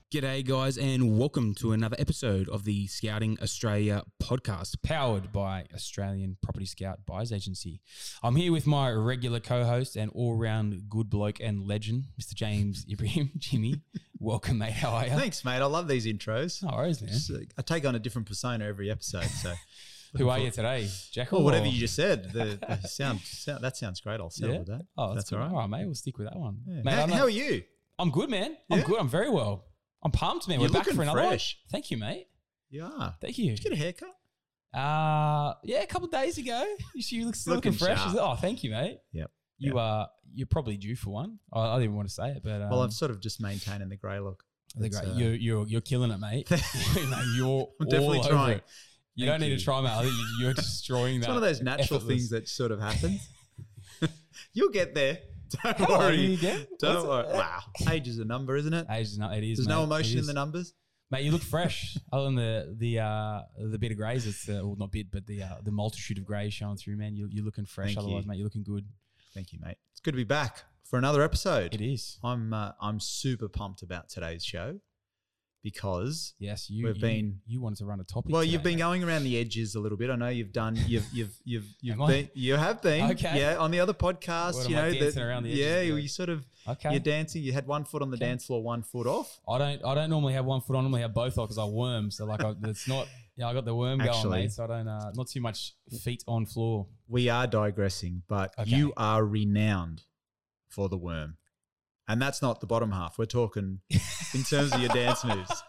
G'day, guys, and welcome to another episode of the Scouting Australia podcast, powered by Australian Property Scout Buyers Agency. I'm here with my regular co-host and all-round good bloke and legend, Mr. James Ibrahim. Jimmy, welcome, mate. How are you? Thanks, mate. I love these intros. No worries, man. I take on a different persona every episode. So, Who are you today, Jackal? well, whatever you just said. The sound that sounds great. I'll settle with that. Oh, that's all right. All right, mate. We'll stick with that one. Yeah. Mate, How are you? I'm good, man. I'm Yeah? good. I'm very well. I'm pumped, man. You're We're back looking for another fresh. one. Thank you, mate. Yeah. Thank you. Did you get a haircut? Yeah, a couple of days ago. You look still looking fresh. sharp. Oh, thank you, mate. Yep. You're probably due for one. I didn't even want to say it, but Well, I'm sort of just maintaining the grey look. they're great. It's, You're killing it, mate. You're I'm definitely all over trying. it. You Thank don't need you. to try, mate. I think you're destroying that. It's one of those natural effortless. things that sort of happens. You'll get there. Don't How old are worry. you again? Don't What's worry. Wow. Age is a number, isn't it? Age is not. It is. There's mate. no It emotion in is. the numbers. Mate, you look fresh. Other than the bit of greys, it's well, not bit, but the multitude of greys showing through, man. You're looking fresh. Thank Otherwise, you. mate, you're looking good. Thank you, mate. It's good to be back for another episode. It is. I'm super pumped about today's show because Yes, We've been- you wanted to run a topic. well, today, you've been mate. going around the edges a little bit. I know you've done. You've Am I? been. You have been. Okay. Yeah, on the other podcast, What you am I know dancing around the edges Yeah, of? you sort of. Okay. You're dancing. You had one foot on the Okay. dance floor, one foot off. I don't normally have one foot on. I normally have both on because I worm. So like, it's not. Yeah, I got the worm going, Actually- mate. So I don't. Not too much feet on floor. We are digressing, but Okay. you are renowned for the worm, and that's not the bottom half. We're talking in terms of your dance moves.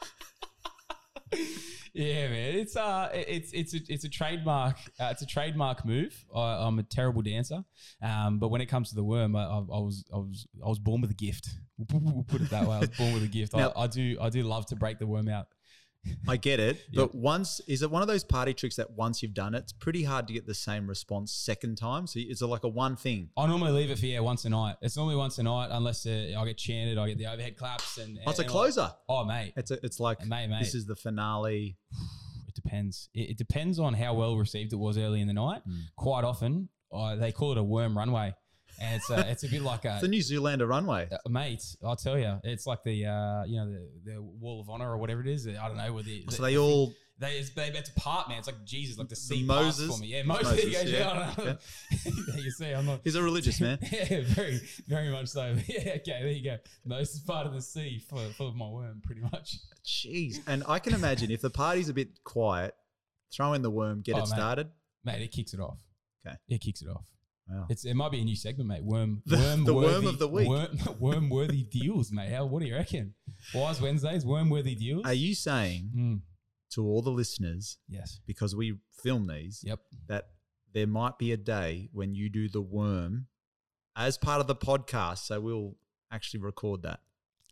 Yeah, man. It's a trademark. It's a trademark move. I'm a terrible dancer, but when it comes to the worm, I was born with a gift. We'll put it that way. I was born with a gift. Now- I do love to break the worm out. I get it, Yep. but is it one of those party tricks that once you've done it, it's pretty hard to get the same response second time? So is it like a one thing? I normally leave it for once a night. It's normally once a night, unless I get chanted, I get the overhead claps, and Oh, it's a and closer. Oh, mate, It's like Mate. this is the finale. It depends. It depends on how well received it was early in the night. Mm. Quite often, they call it a worm runway, and it's a bit like It's the New Zealander runway. mate. I'll tell you, it's like the the Wall of Honor or whatever it is. I don't know where So they all they had to part, man. It's like Jesus, like the sea Moses? passed for me. Yeah, Moses. There you go. Moses, Yeah, yeah. I don't know. There you see, I'm not. he's a religious man. Yeah, very, very much so. Yeah, okay, there you go. Most is part of the sea for my worm, pretty much. Jeez. And I can imagine if the party's a bit quiet, throw in the worm, get Oh, it mate. started. Mate, it kicks it off. Okay. It kicks it off. Wow. It might be a new segment, mate. Worm The worm of the week. Worm worthy deals, mate. What do you reckon? Wise Wednesdays, worm worthy deals. Are you saying Mm, to all the listeners, yes. because we film these, Yep. that there might be a day when you do the worm as part of the podcast, so we'll actually record that.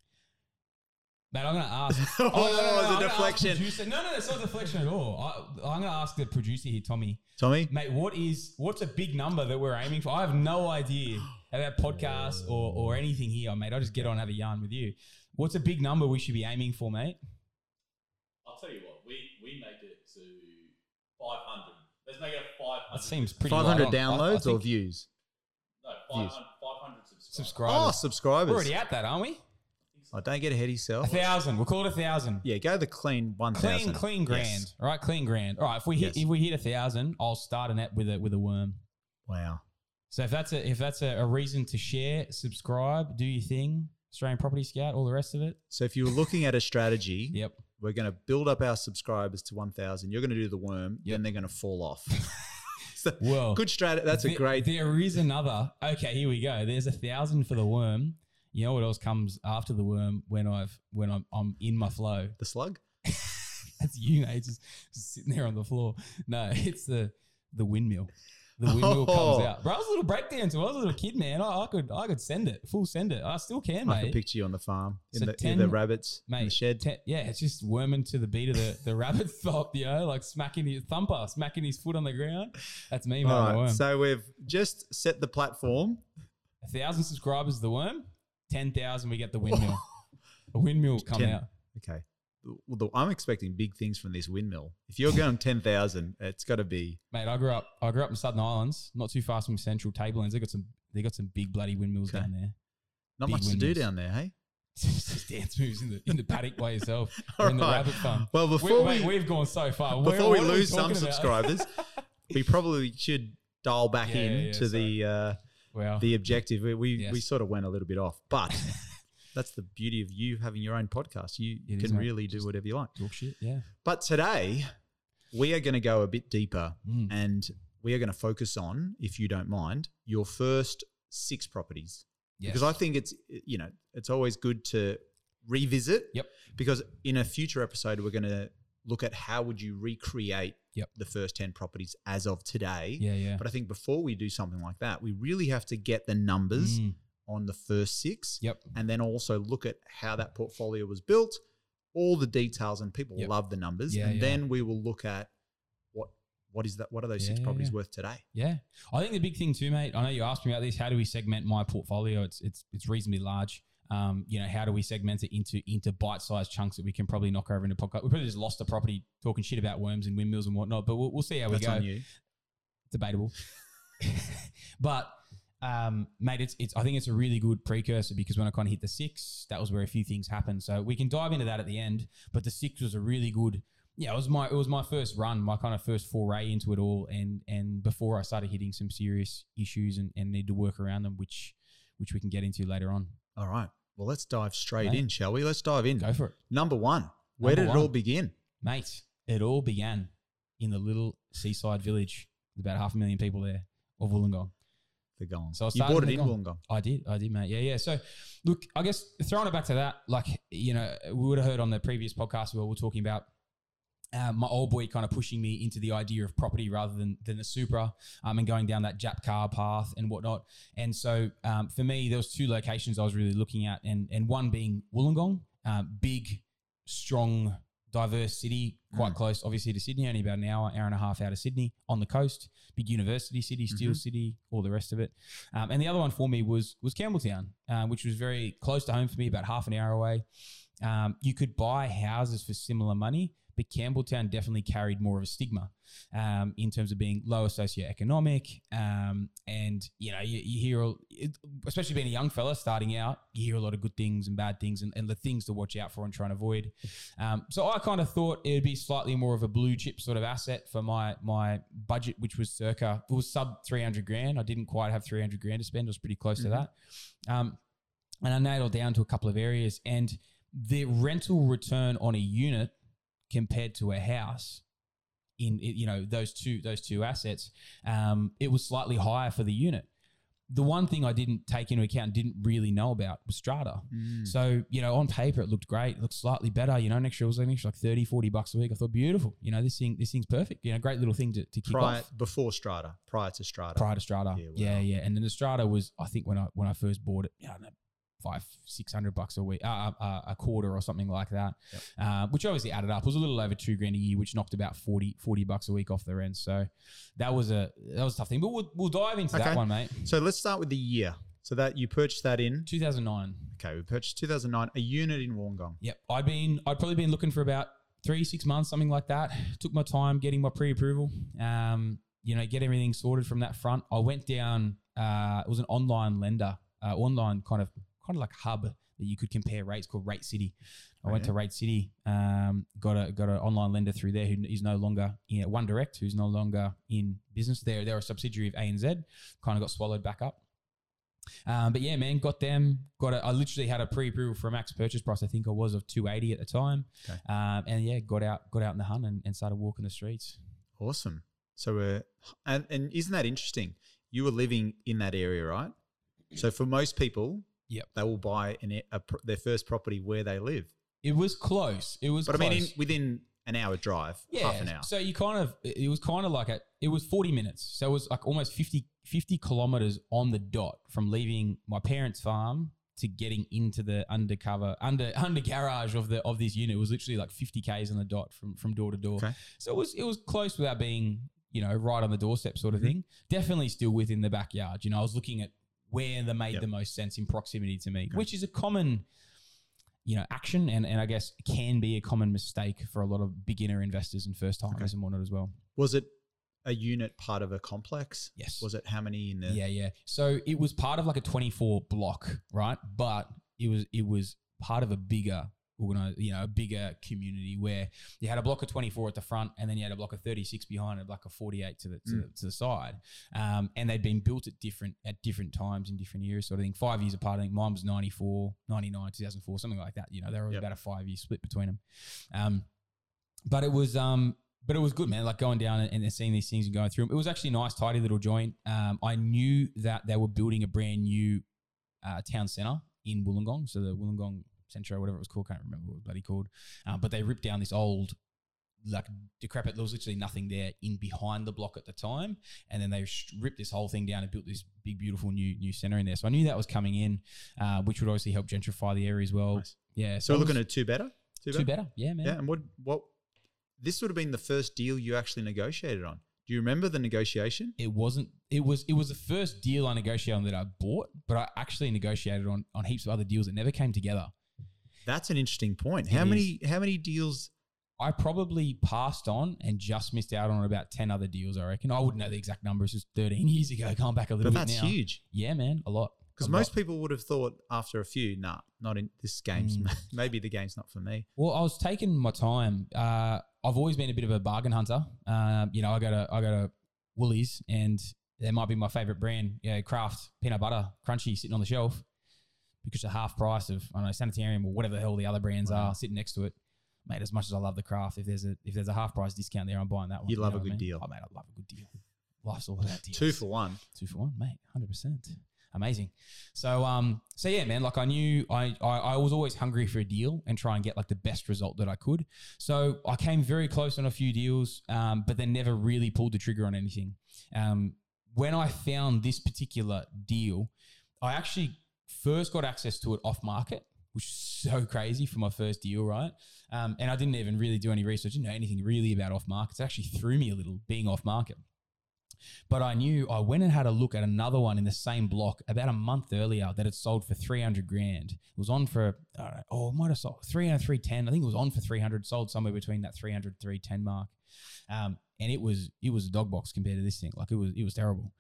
Mate, I'm going to ask. Oh, no, it's a I'm gonna ask deflection. producer- No, it's not a deflection at all. I'm going to ask the producer here, Tommy. Tommy? Mate, what's a big number that we're aiming for? I have no idea about podcasts or anything here, mate. I just get on and have a yarn with you. What's a big number we should be aiming for, mate? I'll tell you what, we make it to 500. Let's make it a 500. That seems pretty 500 right on. I downloads or think views? No, Views. 500 subscribers. subscribers. Oh, subscribers. We're already at that, aren't we? Oh, don't get ahead of yourself. 1,000. We'll call it 1,000. Yeah, go the clean 1,000. Clean grand. Yes. All right, clean grand. All right, if we hit Yes. 1,000, I'll start an app with a worm. Wow. So if that's a reason to share, subscribe, do your thing, Australian Property Scout, all the rest of it. So if you were looking at a strategy, Yep. we're going to build up our subscribers to 1,000. You're going to do the worm, Yep. then they're going to fall off. So, Well, good strategy. That's a great. There is another. Okay, here we go. There's 1,000 for the worm. You know what else comes after the worm when I'm in my flow? The slug? That's you, mate, just sitting there on the floor. No, it's the windmill. The windmill comes out. Bro, I was a little breakdancer. I was a little kid, man. I could send it, full send it. I still can, I can mate. picture you on the farm in So the 10 rabbits in the Mate, shed. yeah, it's just worming to the beat of the rabbit thump, like smacking his foot on the ground. That's me, mate. All The right, worm. so we've just set the platform. 1,000 subscribers is the worm. 10,000 we get the windmill. A windmill will come 10. out. Okay. Well, I'm expecting big things from this windmill. If you're going 10,000, it's got to be. Mate, I grew up in Southern Islands, not too far from Central Tablelands. They got some big bloody windmills Okay. down there. Not Big much to do windmills. down there, hey? just dance moves in the paddock by yourself or All in the right. rabbit farm. Well, before we've gone so far. before we What are lose some talking about? subscribers, we probably should dial back Yeah, in yeah, to Wow. the objective. We Yes. sort of went a little bit off, but that's the beauty of you having your own podcast. You It is, can mate. really do Just whatever you like. Talk shit. Yeah. But today, we are going to go a bit deeper Mm. and we are going to focus on, if you don't mind, your first 6 properties. Yes. Because I think it's always good to revisit. Yep. Because in a future episode, we're going to look at how would you recreate Yep. the first 10 properties as of today. Yeah. Yeah. But I think before we do something like that, we really have to get the numbers Mm. on the first 6. Yep. And then also look at how that portfolio was built, all the details, and people Yep. love the numbers. Yeah, and yeah. then we will look at what is that? What are those 6 Yeah, properties yeah. worth today? Yeah, I think the big thing too, mate. I know you asked me about this. How do we segment my portfolio? It's reasonably large. How do we segment it into bite-sized chunks that we can probably knock over into podcast? We probably just lost the property talking shit about worms and windmills and whatnot, but we'll see how That's we go. on you. Debatable, but mate, it's I think it's a really good precursor because when I kind of hit the 6, that was where a few things happened. So we can dive into that at the end. But the 6 was a really good. Yeah, it was my first run, my kind of first foray into it all, and before I started hitting some serious issues and need to work around them, which we can get into later on. All right. Well, let's dive straight Mate. in, shall we? Let's dive in. Go for it, Number 1. Where Number did it one. all begin? mate. It all began in the little seaside village with about 500,000 people there of Wollongong. The Gong. So I You started bought in it the in Gong. Wollongong. I did, mate. Yeah. So, look, I guess throwing it back to that, we would have heard on the previous podcast where we were talking about my old boy kind of pushing me into the idea of property rather than the Supra and going down that Jap car path and whatnot. And so for me, there was 2 locations I was really looking at, and one being Wollongong, big, strong, diverse city, quite close, obviously, to Sydney, only about an hour and a half out of Sydney on the coast, big university city, steel city, all the rest of it. And the other one for me was Campbelltown, which was very close to home for me, about half an hour away. You could buy houses for similar money, but Campbelltown definitely carried more of a stigma in terms of being lower socioeconomic. And, you hear, especially being a young fella starting out, you hear a lot of good things and bad things and the things to watch out for and try and avoid. So I kind of thought it would be slightly more of a blue chip sort of asset for my budget, which was it was sub 300 grand. I didn't quite have 300 grand to spend. I was pretty close to that. And I nailed down to a couple of areas, and the rental return on a unit compared to a house in those two assets, it was slightly higher for the unit. The one thing I didn't take into account and didn't really know about was strata. So, on paper, it looked great. It looked slightly better. It was like $30-$40 a week. I thought, beautiful. This thing's perfect. Great little thing to kick off. Before Strata, prior to Strata. Prior to strata. Yeah, wow. Yeah. And then the strata was, I think when I first bought it, $500-$600 a week, a quarter or something like that, which obviously added up. It was a little over $2,000 a year, which knocked about $40 a week off the rent. So that was a tough thing. But we'll dive into that one, mate. So let's start with the year. So that you purchased that in 2009. Okay, we purchased 2009, a unit in Wollongong. Yep, I'd probably been looking for about 3-6 months, something like that. Took my time getting my pre-approval. Get everything sorted from that front. I went down. It was an online lender, online kind of like hub that you could compare rates, called Rate City. I went to Rate City, got an online lender through there who is no longer One Direct, who's no longer in business. They're a subsidiary of ANZ, kind of got swallowed back up. But yeah, man, got them. I literally had a pre-approval for a max purchase price. I think I was of 280 at the time. Okay. And yeah, got out in the hunt and started walking the streets. Awesome. So and isn't that interesting? You were living in that area, right? So for most people, they will buy their first property where they live. It was close. But close. I mean, within an hour drive, half an hour. So it was kind of like it was 40 minutes. So it was like almost 50 kilometers on the dot from leaving my parents' farm to getting into the under garage of this unit. It was literally like 50 Ks on the dot from door to door. Okay. So it was close without being, right on the doorstep sort of thing. Definitely still within the backyard. I was looking at where they made the most sense in proximity to me, which is a common, action and I guess can be a common mistake for a lot of beginner investors and first timers and whatnot as well. Was it a unit part of a complex? Yes. Was it how many in there? Yeah. So it was part of like a 24 block, right? But it was part of a bigger a bigger community where you had a block of 24 at the front, and then you had a block of 36 behind, a block of 48 to the side, and they'd been built at different times in different years, sort of thing. 5 years apart. I think mine was 94, 99, 2004, something like that. There was about a 5-year split between them. But it was good, man. Like going down and seeing these things and going through them. It was actually a nice, tidy little joint. I knew that they were building a brand new town centre in Wollongong, so the Wollongong Centro, whatever it was called, can't remember what it was bloody called. But they ripped down this old, like decrepit, there was literally nothing there in behind the block at the time. And then they ripped this whole thing down and built this big, beautiful new centre in there. So I knew that was coming in, which would obviously help gentrify the area as well. Nice. Yeah. So we're looking at two better? Two better. Yeah, man. Yeah. And what this would have been the first deal you actually negotiated on. Do you remember the negotiation? It wasn't. It was the first deal I negotiated on that I bought, but I actually negotiated on heaps of other deals that never came together. That's an interesting point. How many deals? I probably passed on and just missed out on about 10 other deals, I reckon. I wouldn't know the exact numbers. It was 13 years ago. Going back a little bit now. But that's huge. Yeah, man. A lot. Because most people would have thought after a few, not in this game's, maybe the game's not for me. Well, I was taking my time. I've always been a bit of a bargain hunter. I go to Woolies, and there might be my favourite brand, Kraft peanut butter crunchy sitting on the shelf, because the half price of, I don't know, Sanitarium or whatever the hell the other brands are sitting next to it. Mate, as much as I love the Kraft, if there's a half price discount there, I'm buying that one. You love a good deal. Oh, mate, I love a good deal. Life's all about deals. 2 for 1. 2 for 1, mate. 100%. Amazing. So yeah, man, like I knew I was always hungry for a deal and try and get like the best result that I could. So I came very close on a few deals, but then never really pulled the trigger on anything. When I found this particular deal, I actually first got access to it off market, which is so crazy for my first deal, right? And I didn't even really do any research, didn't know anything really about off markets. It actually threw me a little being off market. But I went and had a look at another one in the same block about a month earlier that had sold for 300 grand. It was on for, I don't know, it might have sold 300, 310. I think it was on for 300, sold somewhere between that 300, 310 mark. And it was a dog box compared to this thing. Like it was terrible.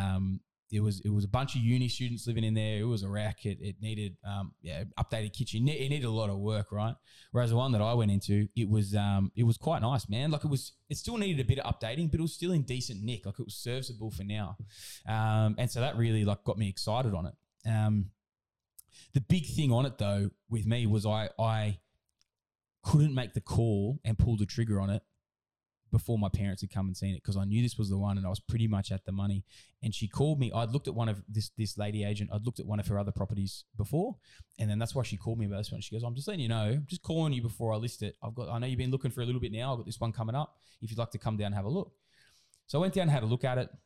It was a bunch of uni students living in there. It was a wreck. It needed updated kitchen. It needed a lot of work, right? Whereas the one that I went into, it was quite nice, man. Like it still needed a bit of updating, but it was still in decent nick. Like it was serviceable for now. And so that really like got me excited on it. The big thing on it though with me was I couldn't make the call and pull the trigger on it before my parents had come and seen it, because I knew this was the one and I was pretty much at the money. And she called me. I'd looked at one of this lady agent. I'd looked at one of her other properties before, and then that's why she called me about this one. She goes, "I'm just letting you know, I'm just calling you before I list it. I know you've been looking for a little bit now. I've got this one coming up. If you'd like to come down and have a look." So I went down and had a look at it.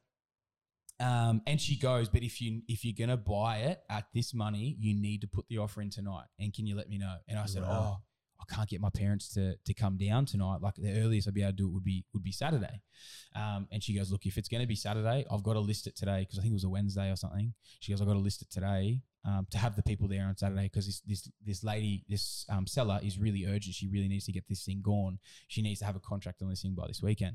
And she goes, "But if you're gonna buy it at this money, you need to put the offer in tonight. And can you let me know?" And I said, "Oh, I can't get my parents to come down tonight. Like the earliest I'd be able to do it would be Saturday." And she goes, "Look, if it's going to be Saturday, I've got to list it today," because I think it was a Wednesday or something. She goes, "I've got to list it today to have the people there on Saturday, because this lady, this seller is really urgent. She really needs to get this thing gone. She needs to have a contract on this thing by this weekend."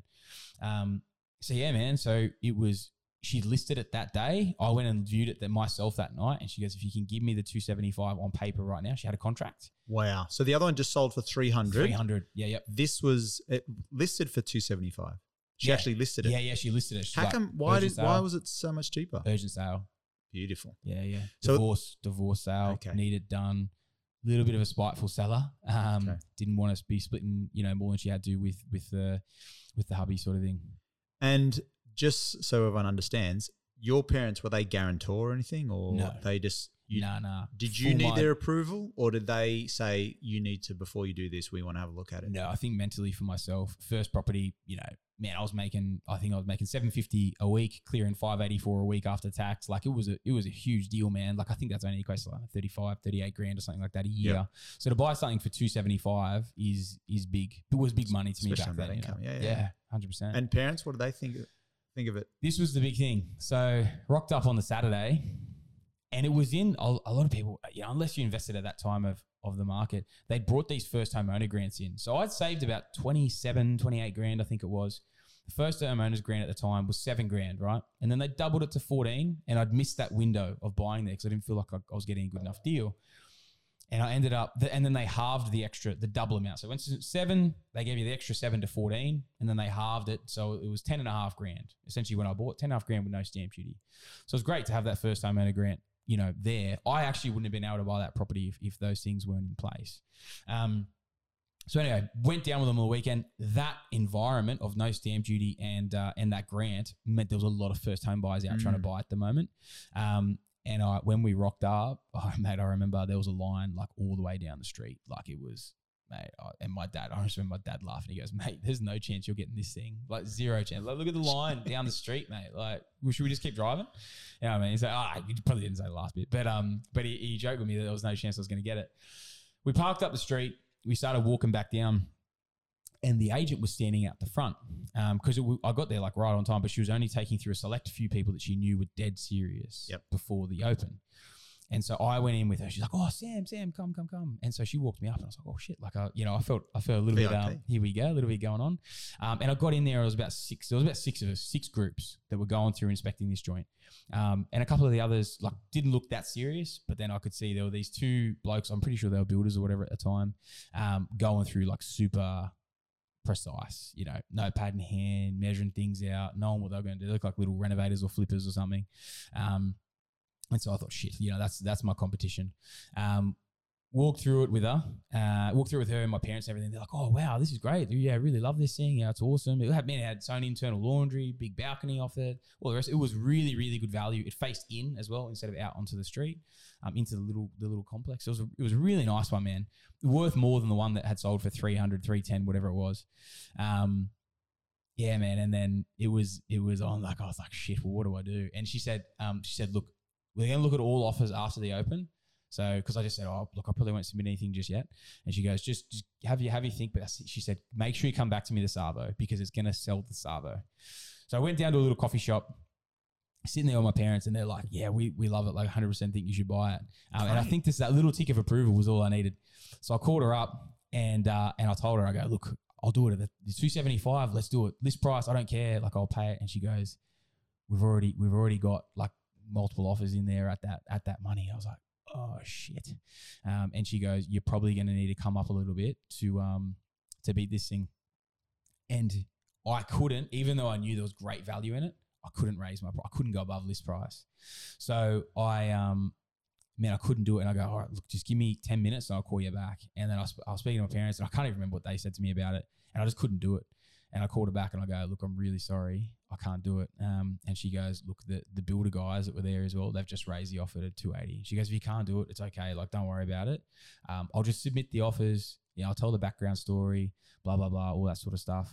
So yeah, man. So she listed it that day. I went and viewed it myself that night, and she goes, "If you can give me the 275 on paper right now," she had a contract. Wow. So the other one just sold for 300. 300. Yeah, yep. This was listed for 275. She actually listed it. Yeah, she listed it. She's How come? Why was it so much cheaper? Urgent sale. Beautiful. Yeah. So divorce sale. Okay. Needed done. Little bit of a spiteful seller. Didn't want us to be splitting, more than she had to with the hubby sort of thing. And just so everyone understands, your parents, were they guarantor or anything, or No. they just Nah. Did you need their approval, or did they say you need to, before you do this, we want to have a look at it? No, I think mentally for myself, first property, man, I think I was making $750 a week, clearing $584 a week after tax. Like it was a huge deal, man. Like I think that's only equates to like 35, 38 grand or something like that a year. Yep. So to buy something for 275 is big. It was big money to especially me back then. Income. Yeah, 100%. And parents, what do they think of it? This was the big thing. So rocked up on the Saturday, and it was in a lot of people, unless you invested at that time of the market, they brought these first home owner grants in. So I'd saved about 27, 28 grand, I think it was. The first home owner's grant at the time was 7 grand, right? And then they doubled it to 14, and I'd missed that window of buying there because I didn't feel like I was getting a good enough deal. And I ended up, and then they halved the double amount. So it went to 7, they gave you the extra 7 to 14, and then they halved it. So it was 10.5 grand, essentially when I bought 10.5 grand with no stamp duty. So it was great to have that first home owner grant, you know, there. I actually wouldn't have been able to buy that property if those things weren't in place. So anyway, went down with them on the weekend. That environment of no stamp duty and that grant meant there was a lot of first home buyers out trying to buy at the moment. And when we rocked up, mate, I remember there was a line like all the way down the street. Like it was, mate, and my dad, I just remember my dad laughing. He goes, mate, there's no chance you're getting this thing. Like 0 chance. Like, look at the line down the street, mate. Like, should we just keep driving? You know what I mean? He's like, he probably didn't say the last bit. But he joked with me that there was no chance I was going to get it. We parked up the street. We started walking back down. And the agent was standing out the front because I got there like right on time, but she was only taking through a select few people that she knew were dead serious before the open. And so I went in with her. She's like, "Oh, Sam, come." And so she walked me up, and I was like, "Oh shit!" Like, I felt a little bit. Here we go, a little bit going on. And I got in there. It was about 6. There was about 6 of us, 6 groups that were going through inspecting this joint. And a couple of the others like didn't look that serious, but then I could see there were these 2 blokes. I'm pretty sure they were builders or whatever at the time, going through like super precise, you know, notepad in hand, measuring things out, knowing what they were going to do. They look like little renovators or flippers or something. And so I thought, shit, you know, that's my competition. Walked through it with her, and my parents and everything. They're like, "Oh, wow, this is great. Yeah, I really love this thing. Yeah, it's awesome." It had its own internal laundry, big balcony off it. All the rest. It was really, really good value. It faced in as well instead of out onto the street, into the little complex. It was a really nice one, man. Worth more than the one that had sold for 300, 310, whatever it was. Yeah, man. And then it was on like, I was like, shit, well, what do I do? And she said, look, we're going to look at all offers after the open. So, because I just said, oh, look, I probably won't submit anything just yet. And she goes, just have you think. But she said, make sure you come back to me this Arvo because it's going to sell the Arvo. So I went down to a little coffee shop, sitting there with my parents, and they're like, yeah, we love it. Like 100% think you should buy it. And I think that little tick of approval was all I needed. So I called her up and I told her, I go, look, I'll do it at the 275. Let's do it. List price. I don't care. Like I'll pay it. And she goes, we've already got like multiple offers in there at that money. I was like, oh shit. And she goes, you're probably going to need to come up a little bit to beat this thing. And I couldn't, even though I knew there was great value in it, I couldn't raise my price. I couldn't go above list price. So I couldn't do it. And I go, all right, look, just give me 10 minutes and I'll call you back. And then I was speaking to my parents and I can't even remember what they said to me about it. And I just couldn't do it. And I called her back and I go, look, I'm really sorry. I can't do it. And she goes, look, the builder guys that were there as well, they've just raised the offer to 280. She goes, if you can't do it, it's okay. Like, don't worry about it. I'll just submit the offers. I'll tell the background story, blah, blah, blah, all that sort of stuff.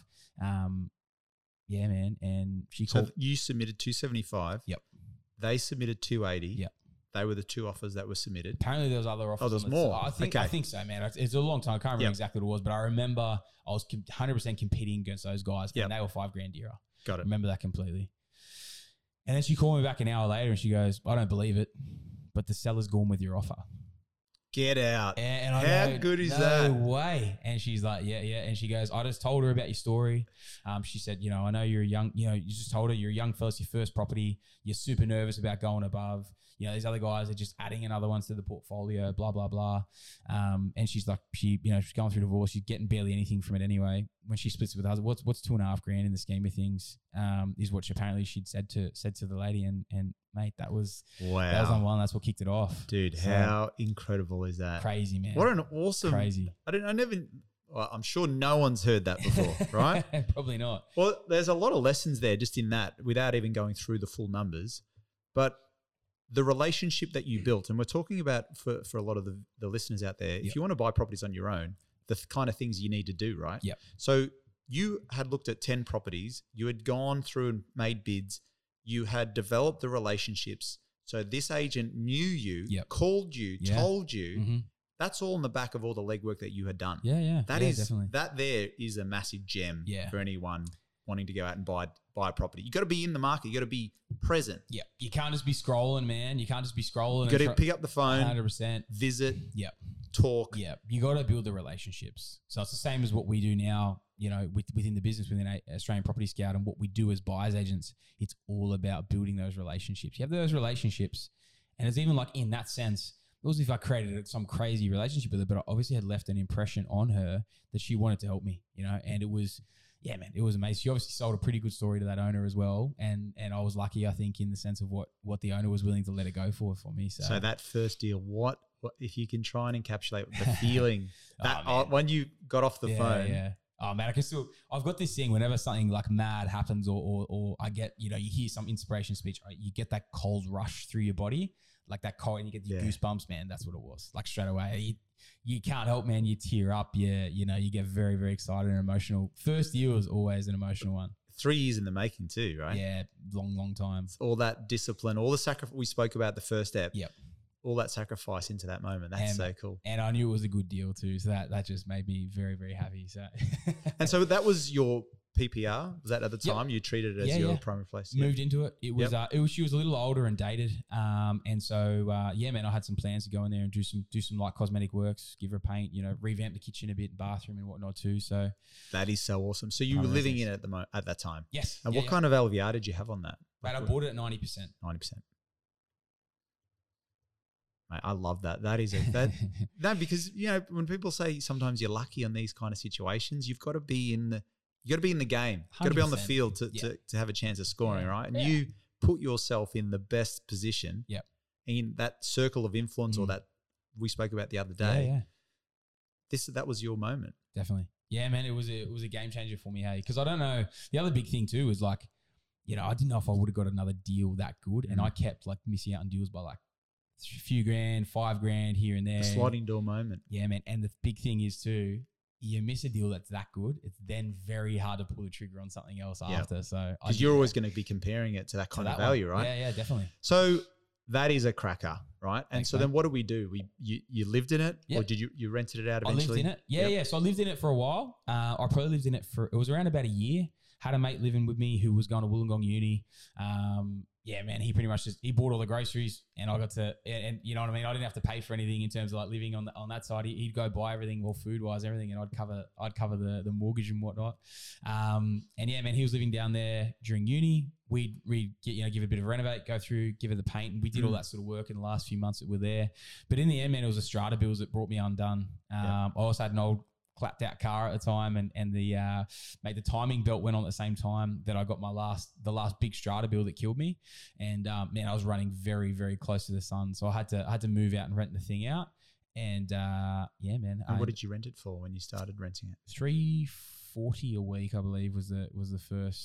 Yeah, man. And she called. So you submitted 275. Yep. They submitted 280. Yep. They were the 2 offers that were submitted. Apparently there was other offers. Oh, there's more. I think so, man. It's a long time. I can't remember exactly what it was, but I remember I was 100% competing against those guys and they were $5,000 dearer. Got it. Remember that completely. And then she called me back an hour later and she goes, I don't believe it, but the seller's gone with your offer. Get out. And I How go, good is no that? No way. And she's like, yeah. And she goes, I just told her about your story. She said, I know you're young, you just told her you're a young fella, it's your first property. You're super nervous about going above. These other guys are just adding another ones to the portfolio, blah, blah, blah. And she's like, she's going through divorce. She's getting barely anything from it anyway. When she splits it with us, what's $2,500 in the scheme of things, is what she'd said to the lady. And mate, that was on one. That's what kicked it off. Dude, so, how incredible is that? Crazy, man. What an awesome, crazy. I'm sure no one's heard that before, right? Probably not. Well, there's a lot of lessons there just in that without even going through the full numbers. But the relationship that you built, and we're talking about for a lot of the listeners out there, if you want to buy properties on your own, the kind of things you need to do, right? Yeah. So you had looked at 10 properties, you had gone through and made bids, you had developed the relationships. So this agent knew you, called you, told you. Mm-hmm. That's all in the back of all the legwork that you had done. Yeah. Definitely. That there is a massive gem for anyone wanting to go out and buy a property. You got to be in the market. You got to be present. Yeah. You can't just be scrolling, man. You can't just be scrolling. You got to pick up the phone. 100%. Visit. Yeah. Talk. Yeah. You got to build the relationships. So it's the same as what we do now, within the business, within Australian Property Scout, and what we do as buyers agents. It's all about building those relationships. You have those relationships, and it's even like in that sense, it wasn't if I created some crazy relationship with her, but I obviously had left an impression on her that she wanted to help me, you know, and it was, yeah, man, it was amazing. She obviously sold a pretty good story to that owner as well. And I was lucky, I think, in the sense of what the owner was willing to let it go for me. So that first deal, what if you can try and encapsulate the feeling that when you got off the phone? Yeah. Oh man, I've got this thing whenever something like mad happens or I get, you know, you hear some inspiration speech, right, you get that cold rush through your body, like that cold, and you get the goosebumps, man. That's what it was. Like straight away, you can't help, man. You tear up. You know, you get very, very excited and emotional. First year was always an emotional one. 3 years in the making too, right? Yeah, long time. All that discipline, all the sacrifice we spoke about the first step. Yep. All that sacrifice into that moment. That's so cool. And I knew it was a good deal too. So that just made me very, very happy. So and so that was your PPR? Was that at the time you treated it as your primary place? Moved into it. It was she was a little older and dated. And so man, I had some plans to go in there and do some like cosmetic works, give her a paint, you know, revamp the kitchen a bit, bathroom and whatnot too. So that is so awesome. So you were living in it at that time? Yes. And what kind of LVR did you have on that? But I bought it at 90%. 90%. I love that. That is that because, you know, when people say sometimes you're lucky on these kind of situations, you've got to be in the game. You've got to be on the field to have a chance of scoring, right? And you put yourself in the best position in that circle of influence or that we spoke about the other day. That was your moment. Definitely. Yeah, man, it was a game changer for me, hey. Because I don't know, the other big thing too is like, you know, I didn't know if I would have got another deal that good. And I kept like missing out on deals by like a few grand, $5,000 here and there. The sliding door moment. Yeah, man. And the big thing is too, you miss a deal that's that good, it's then very hard to pull the trigger on something else after. So because you're always going to be comparing it to that kind of value, right? Yeah, definitely. So that is a cracker, right? And so then what do? You lived in it, or did you rented it out eventually? I lived in it. Yeah. So I lived in it for a while. I probably lived in it it was around about a year. Had a mate living with me who was going to Wollongong Uni. Yeah, man, he pretty much he bought all the groceries and I got to, and you know what I mean? I didn't have to pay for anything in terms of like living on that side. He'd go buy everything, all food-wise, everything, and I'd cover the mortgage and whatnot. And yeah, man, he was living down there during uni. We'd get, you know, give it a bit of a renovate, go through, give it the paint, and we did all that sort of work in the last few months that we're there. But in the end, man, it was the strata bills that brought me undone. I also had an old clapped out car at the time, and the timing belt went on at the same time that I got the last big strata bill that killed me. And man, I was running very, very close to the sun, so I had to move out and rent the thing out. And yeah, man. And what did you rent it for when you started renting it? $340 a week, I believe, was the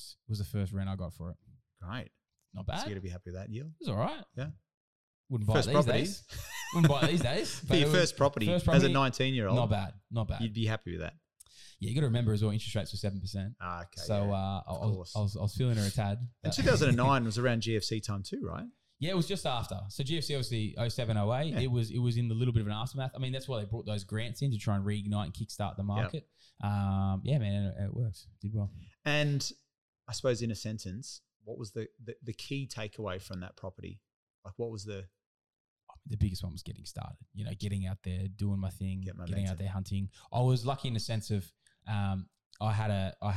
first rent I got for it. Great, not bad. So you got to be happy with that yield. It's all right. Yeah. Wouldn't buy it these days. Wouldn't buy it these days. For your first property as a 19-year-old. Not bad. You'd be happy with that. Yeah, you got to remember as well, interest rates were 7%. Okay. So I was feeling her a tad. And 2009 was around GFC time too, right? Yeah, it was just after. So GFC obviously 07, 08. Yeah. It was in the little bit of an aftermath. I mean, that's why they brought those grants in to try and reignite and kickstart the market. Yep. Yeah, man, it works. Did well. And I suppose in a sentence, what was the key takeaway from that property? Like what was the biggest one was getting started, you know, getting out there, doing my thing, getting out there hunting. I was lucky in the sense of I had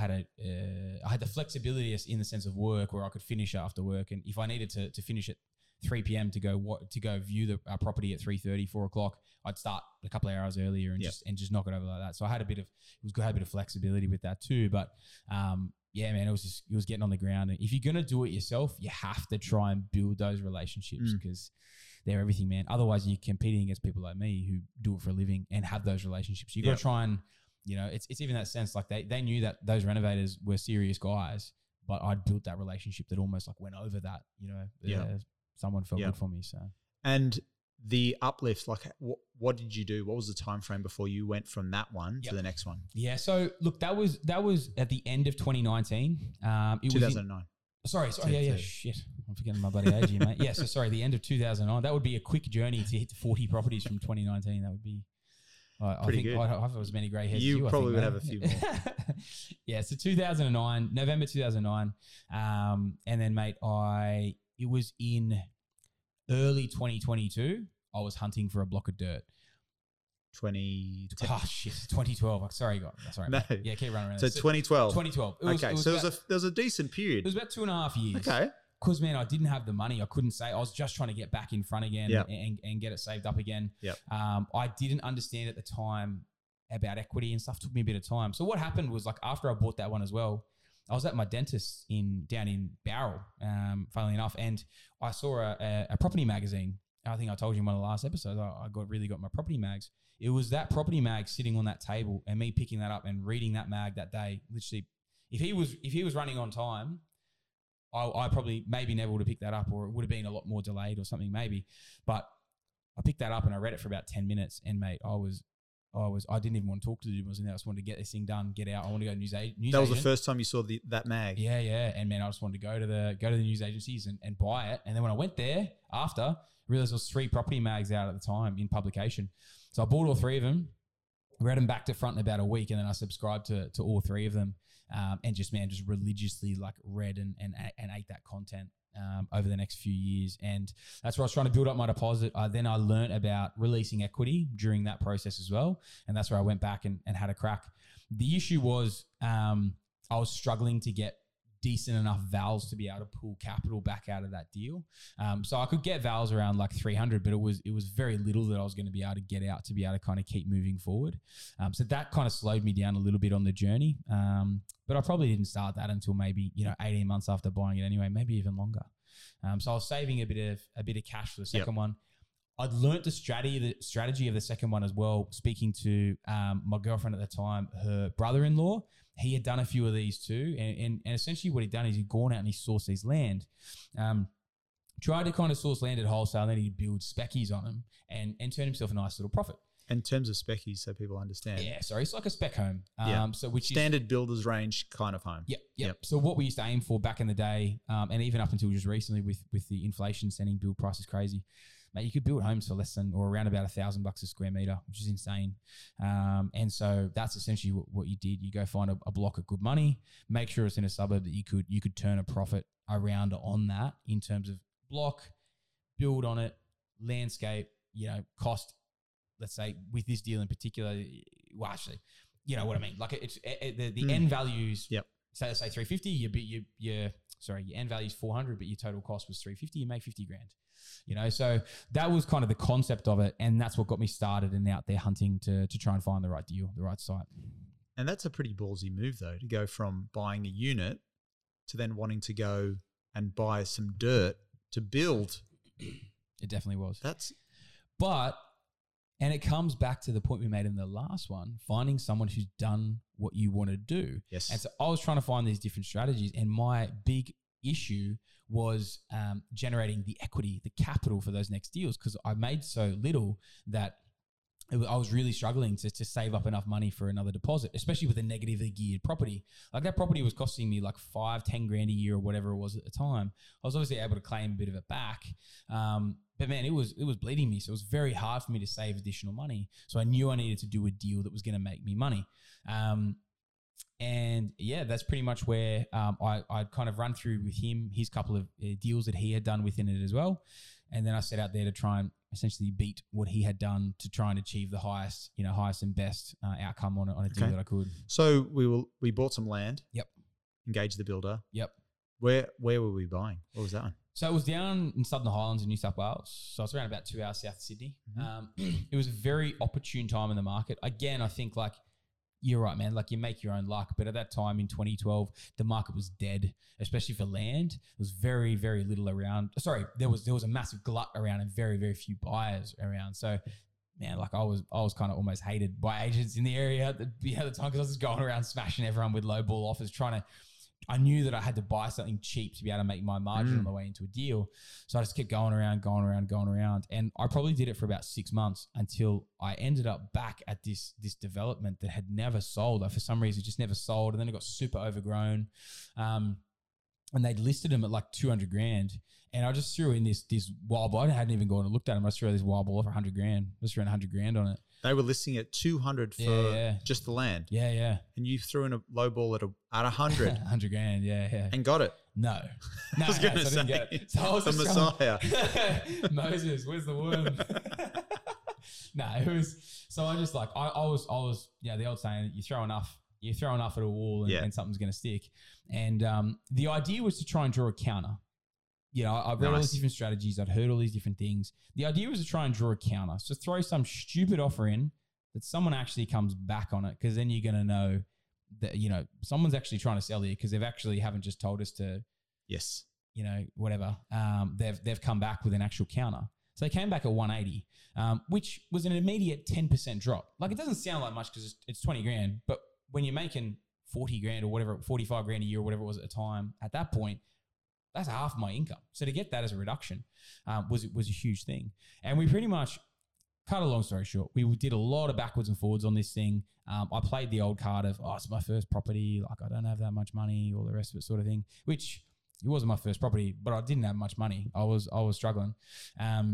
the flexibility in the sense of work where I could finish after work, and if I needed to finish at 3 p.m. to go view the property at 3:30, 4 o'clock, I'd start a couple of hours earlier and just knock it over like that. So I had a bit of flexibility with that too. But yeah, man, it was getting on the ground. And if you're gonna do it yourself, you have to try and build those relationships because they're everything, man. Otherwise, you're competing against people like me who do it for a living and have those relationships. You got to try and, you know, it's even that sense like they knew that those renovators were serious guys, but I'd built that relationship that almost like went over that, you know. Someone felt good for me. So, and the uplift, like what did you do? What was the time frame before you went from that one to the next one? Yeah. So look, that was at the end of 2019. It 2009. Sorry. Yeah. Shit. I'm forgetting my bloody age here, mate. Yeah. So sorry, the end of 2009. That would be a quick journey to hit 40 properties from 2019. That would be pretty good. I have as many grey hairs. You probably would have a few more. Yeah. So 2009, November 2009. And then, mate, it was in early 2022. I was hunting for a block of dirt. 2012. Sorry, God. Sorry. No. Yeah, keep running around. So 2012. 2012. Okay, so there was a decent period. It was about 2.5 years. Okay. because, man, I didn't have the money. I couldn't say. I was just trying to get back in front again and get it saved up again. Yep. I didn't understand at the time about equity and stuff. It took me a bit of time. So what happened was, like, after I bought that one as well, I was at my dentist down in Bowral, funnily enough, and I saw a property magazine. I think I told you in one of the last episodes, I really got my property mags. It was that property mag sitting on that table and me picking that up and reading that mag that day. Literally, if he was running on time, I probably maybe never would have picked that up, or it would have been a lot more delayed or something maybe. But I picked that up and I read it for about 10 minutes, and mate, I didn't even want to talk to the dude. I just wanted to get this thing done, get out. I want to go to news agent. That was the first time you saw that mag. Yeah. And man, I just wanted to go to the news agencies and buy it. And then when I went there after, I realized there was 3 property mags out at the time in publication. So I bought all 3 of them, read them back to front in about a week, and then I subscribed to all 3 of them, and just religiously like read and ate that content over the next few years. And that's where I was trying to build up my deposit. Then I learned about releasing equity during that process as well. And that's where I went back and had a crack. The issue was I was struggling to get decent enough vals to be able to pull capital back out of that deal. So I could get vals around like 300, but it was very little that I was going to be able to get out to be able to kind of keep moving forward. So that kind of slowed me down a little bit on the journey. But I probably didn't start that until maybe 18 months after buying it anyway, maybe even longer. So I was saving a bit of cash for the second one. I'd learnt the strategy of the second one as well. Speaking to my girlfriend at the time, her brother-in-law, he had done a few of these too. And essentially what he'd done is he'd gone out and he sourced these land. Tried to kind of source land at wholesale, and then he'd build speckies on them and turn himself a nice little profit. In terms of speckies, so people understand. Yeah, sorry. It's like a spec home. So which standard builder's range kind of home. Yep. So what we used to aim for back in the day, and even up until just recently with the inflation sending build prices crazy, mate, you could build homes for less than or around about $1,000 a square meter, which is insane. And so that's essentially what you did. You go find a block of good money, make sure it's in a suburb that you could turn a profit around on that in terms of block, build on it, landscape, cost. Let's say with this deal in particular, well, actually, you know what I mean. Like it's the end values. Yep. So let's say 350. Your end value is 400, but your total cost was 350. You make 50 grand. So that was kind of the concept of it, and that's what got me started and out there hunting to try and find the right deal, the right site. And that's a pretty ballsy move, though, to go from buying a unit to then wanting to go and buy some dirt to build. It definitely was. And it comes back to the point we made in the last one, finding someone who's done what you want to do. Yes. And so I was trying to find these different strategies, and my big issue was generating the equity, the capital for those next deals, because I made so little that I was really struggling to save up enough money for another deposit, especially with a negatively geared property. Like that property was costing me like 5-10 grand a year or whatever it was at the time. I was obviously able to claim a bit of it back. But man, it was bleeding me. So it was very hard for me to save additional money. So I knew I needed to do a deal that was going to make me money. And yeah, that's pretty much where I'd kind of run through with him his couple of deals that he had done within it as well. And then I set out there to try and essentially beat what he had done to try and achieve the highest and best outcome on a deal that I could. So we bought some land. Yep. Engaged the builder. Yep. Where were we buying? What was that one? So it was down in Southern Highlands in New South Wales. So it's around about 2 hours south of Sydney. Mm-hmm. It was a very opportune time in the market. Again, I think like, you're right, man. Like you make your own luck. But at that time in 2012, the market was dead, especially for land. There was very, very little around. Sorry, there was a massive glut around and very, very few buyers around. So, man, like I was kind of almost hated by agents in the area at the time because I was just going around smashing everyone with low ball offers, I knew that I had to buy something cheap to be able to make my margin on the way into a deal. So I just kept going around. And I probably did it for about 6 months until I ended up back at this development that had never sold. For some reason, it just never sold. And then it got super overgrown. And they'd listed them at like 200 grand. And I just threw in this wild ball. I hadn't even gone and looked at them. I just threw this wild ball for 100 grand. Just threw in 100 grand on it. They were listing at 200 for just the land. Yeah. And you threw in a low ball at 100. 100 grand, yeah. And got it. No. I was going to say, get it. So I was the Messiah. Moses, where's the worm? No, it was, so I just like, I was, the old saying, you throw enough at a wall and something's going to stick. And the idea was to try and draw a counter. you know, I've read all these different strategies. I'd heard all these different things. The idea was to try and draw a counter. So throw some stupid offer in that someone actually comes back on it, because then you're going to know that, you know, someone's actually trying to sell you because they've actually haven't just told us to, yes, you know, whatever. They've come back with an actual counter. So they came back at 180, which was an immediate 10% drop. Like, it doesn't sound like much because it's 20 grand, but when you're making 40 grand or whatever, 45 grand a year or whatever it was at the time, at that point, that's half my income. So to get that as a reduction was a huge thing. And we pretty much, cut a long story short, we did a lot of backwards and forwards on this thing. I played the old card of, it's my first property. Like, I don't have that much money, all the rest of it sort of thing, which it wasn't my first property, but I didn't have much money. I was struggling. And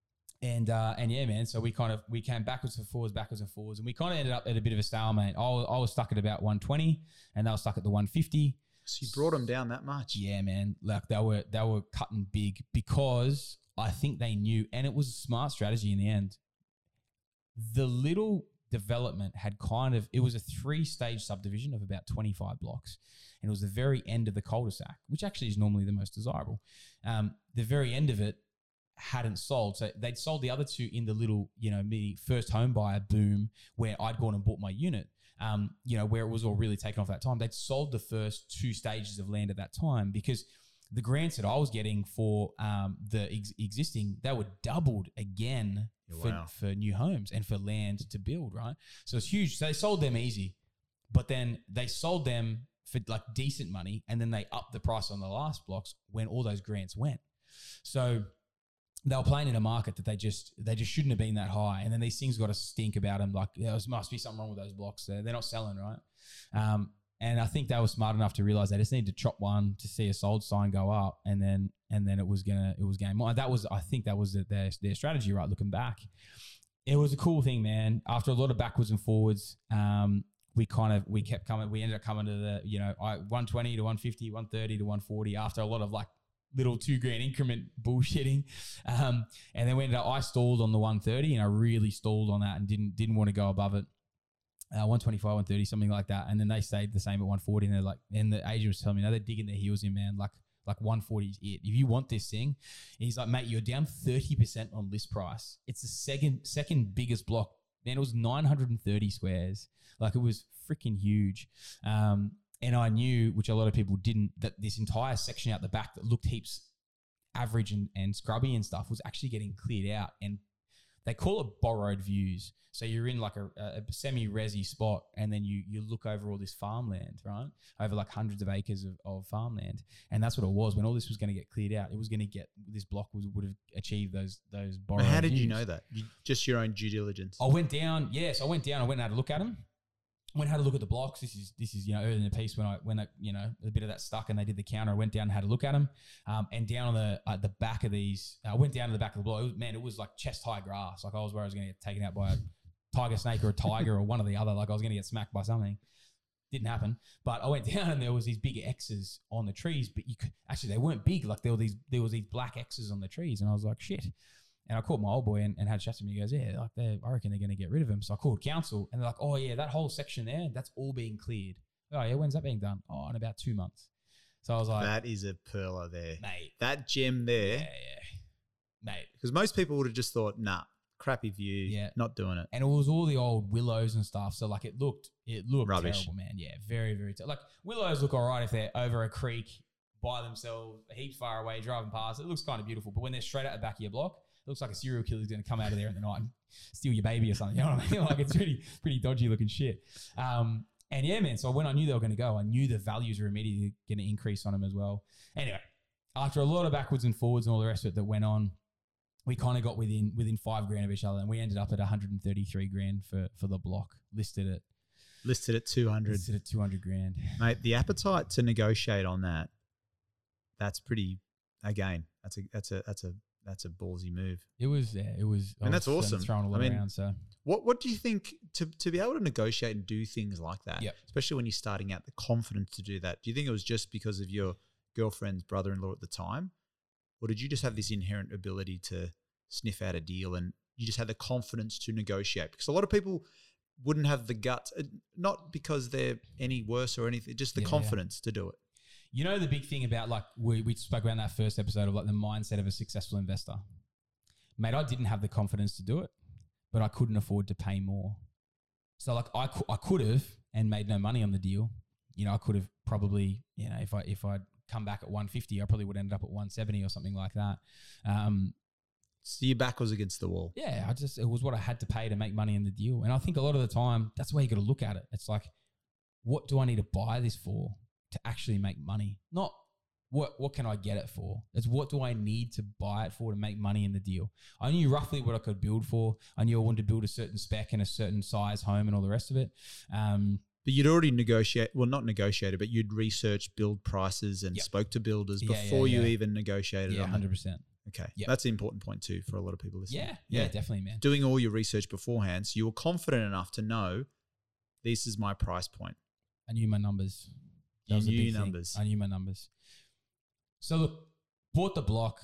yeah, man. So we came backwards and forwards, and we kind of ended up at a bit of a stalemate. I was stuck at about 120 and they were stuck at the 150. So you brought them down that much? Yeah, man. Like, they were cutting big because I think they knew, and it was a smart strategy in the end. The little development had it was a 3-stage subdivision of about 25 blocks. And it was the very end of the cul-de-sac, which actually is normally the most desirable. The very end of it hadn't sold. So they'd sold the other two in the little, you know, me first home buyer boom where I'd gone and bought my unit. You know, where it was all really taken off that time. They'd sold the first 2 stages of land at that time because the grants that I was getting for the existing, they were doubled again for new homes and for land to build, right? So it's huge. So they sold them easy, but then they sold them for like decent money, and then they upped the price on the last blocks when all those grants went. So they were playing in a market that they just shouldn't have been that high. And then these things got a stink about them. Like, there must be something wrong with those blocks. They're not selling, right? And I think they were smart enough to realize they just need to chop one to see a sold sign go up, and then it was game on. I think that was their strategy, right? Looking back, it was a cool thing, man. After a lot of backwards and forwards, we kept coming. We ended up coming to the 120 to 150, 130 to 140 after a lot of like little $2,000 increment bullshitting. And then I stalled on the 130, and I really stalled on that and didn't want to go above it. 125, 130, something like that. And then they stayed the same at 140. And they're like, and the agent was telling me, they're digging their heels in, man. Like 140 is it. If you want this thing, and he's like, mate, you're down 30% on list price. It's the second biggest block. Man, it was 930 squares. Like, it was freaking huge. And I knew, which a lot of people didn't, that this entire section out the back that looked heaps average and scrubby and stuff was actually getting cleared out. And they call it borrowed views. So you're in like a semi-resi spot, and then you look over all this farmland, right? Over like hundreds of acres of farmland. And that's what it was. When all this was going to get cleared out, it was going to get, this block would have achieved those borrowed views. How did views. you know that? Just your own due diligence? I went down. Yes, I went down. I went and had a look at them. Went and had a look at the blocks. This is early in the piece when a bit of that stuck and they did the counter. I went down and had a look at them, and down on the back of these, I went down to the back of the block. It was like chest high grass. Like, I was worried I was going to get taken out by a tiger snake or a tiger or one or the other. Like, I was going to get smacked by something. Didn't happen. But I went down and there was these big X's on the trees, but they weren't big. Like, there was these black X's on the trees, and I was like, shit. And I called my old boy and had a chat to him. He goes, yeah, like, I reckon they're going to get rid of him. So I called council, and they're like, oh yeah, that whole section there, that's all being cleared. Oh yeah, when's that being done? Oh, in about 2 months. So I was like, that is a perler there, mate. That gem there, yeah, mate. Because most people would have just thought, nah, crappy view, not doing it. And it was all the old willows and stuff. So like, it looked rubbish. Terrible, man. Yeah, very, very terrible. Like, willows look all right if they're over a creek by themselves, a heap far away, driving past. It looks kind of beautiful. But when they're straight out the back of your block, it looks like a serial killer is going to come out of there in the night and steal your baby or something. You know what I mean? Like, it's pretty dodgy looking shit. And yeah, man. So when I knew they were going to go, I knew the values were immediately going to increase on them as well. Anyway, after a lot of backwards and forwards and all the rest of it that went on, we kind of got within $5,000 of each other, and we ended up at $133,000 for the block, listed at 200. Listed at $200,000. Mate, the appetite to negotiate on that's pretty. Again, that's a ballsy move. It was. And that's awesome. Throwing a lot around. So, what do you think to be able to negotiate and do things like that, especially when you're starting out, the confidence to do that? Do you think it was just because of your girlfriend's brother-in-law at the time, or did you just have this inherent ability to sniff out a deal and you just had the confidence to negotiate? Because a lot of people wouldn't have the guts, not because they're any worse or anything, just the confidence to do it. You know the big thing about like we spoke about in that first episode of like the mindset of a successful investor. Mate, I didn't have the confidence to do it, but I couldn't afford to pay more. So like I could have and made no money on the deal. You know, I could have probably, you know, if I'd come back at 150, I probably would end up at 170 or something like that. So your back was against the wall. Yeah, it was what I had to pay to make money in the deal. And I think a lot of the time, that's where you got to look at it. It's like, what do I need to buy this for to actually make money? Not what can I get it for? It's what do I need to buy it for to make money in the deal? I knew roughly what I could build for. I knew I wanted to build a certain spec and a certain size home and all the rest of it. But you'd already not negotiated, but you'd researched build prices and spoke to builders before you even negotiated on 100%. Okay. Yep. That's an important point too for a lot of people listening. Yeah, definitely, man. Doing all your research beforehand, so you were confident enough to know this is my price point. I knew my numbers. You knew your numbers. I knew my numbers. So look, bought the block,